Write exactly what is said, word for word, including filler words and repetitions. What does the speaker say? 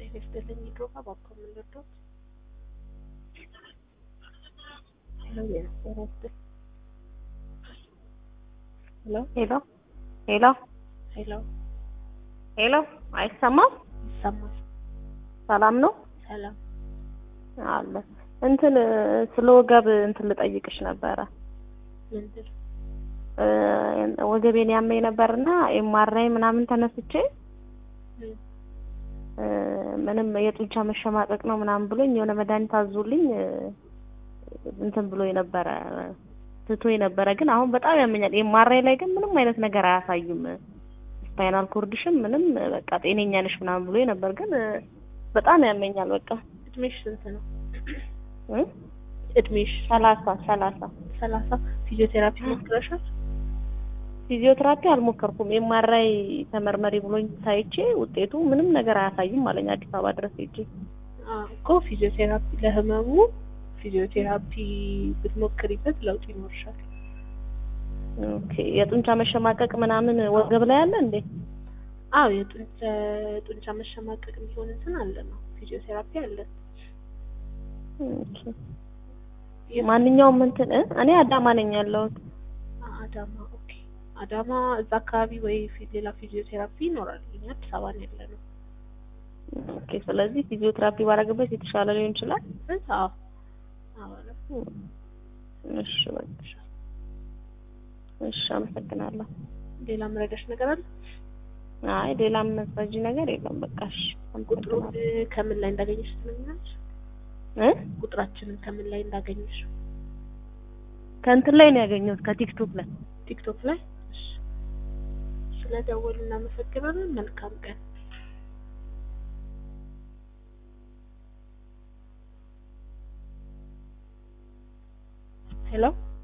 ይስጥልኝ ድሮጋ ባኮ ምንድነው ሄሎ ሄሎ ሄሎ ሄሎ ሄሎ አይሰማም? ይሰማል። ሰላም ነው? ሰላም አለ እንትን ስለ ወገብ እንትን ልጠይቅሽ ነበረ። ምንድን እ ወገቤን ያመኝ ነበርና ኤምአርአይ ምናምን ተነስቼ እ ምንም የጡንቻ መሸማቀቅ ነው ምናምን ብሎኝ የሆነ መድኃኒት አዞልኝ እንትን ብሎ የነበረ ትቶ የነበረ ግን አሁን በጣም ያመኛል። ኤምአርአይ ላይ ግን ምንም አይነት ነገር አያሳዩም። ስፓይናል ኮርድሽም ምንም በቃ ጤነኛ ነሽ ምናምን ብሎ ነበር ግን በጣም ያመኛል። በቃ እድሜሽ ስንት ነው? እ እድሜሽ ሰላሳ ሰላሳ ሰላሳ ፊዚዮቴራፒ ሞክረሻል? ፊዚዮቴራፒ አልሞከርኩም። ኤምአርአይ ተመርመሪ ብሎኝ ታይቼ ውጤቱ ምንም ነገር አያሳይም አለኝ አዲስ አበባ ድረስ ሄጄ። አዎ እኮ ፊዚዮቴራፒ ለህመሙ ፊዚዮቴራፒ ብትሞክሪበት ለውጥ ይኖርሻል። ኦኬ የጡንቻ መሸማቀቅ ምናምን ወገብ ላይ አለ እንዴ? አዎ የጡንቻ ጡንቻ መሸማቀቅ የሚሆን እንትን አለ ነው ፊዚዮቴራፒ አለ። ኦኬ ማንኛውም እንትን እኔ አዳማ ነኝ ያለሁት። አዳማ ኦኬ አዳማ እዛ አካባቢ ወይ ሌላ ፊዚዮቴራፒ ይኖራል። እኛ አዲስ አበባ ነው ያለነው። ኦኬ ስለዚህ ፊዚዮቴራፒ ባረግበት የተሻለ ሊሆን ይችላል። አዎ አዎ እሺ በቃ እሺ አመሰግናለሁ። ሌላ ምረዳሽ ነገር አለ? አይ ሌላም መስጂ ነገር የለም። በቃ እሺ ቁጥሩን ከምን ላይ እንዳገኘሽ ትነግሪኛለሽ? እ ቁጥራችንን ከምን ላይ እንዳገኘሽ? ከእንትን ላይ ነው ያገኘሁት ከቲክቶክ ላይ። ቲክቶክ ላይ? እሺ ስለደወልን እናመሰግናለን። መልካም ቀን። ሄሎ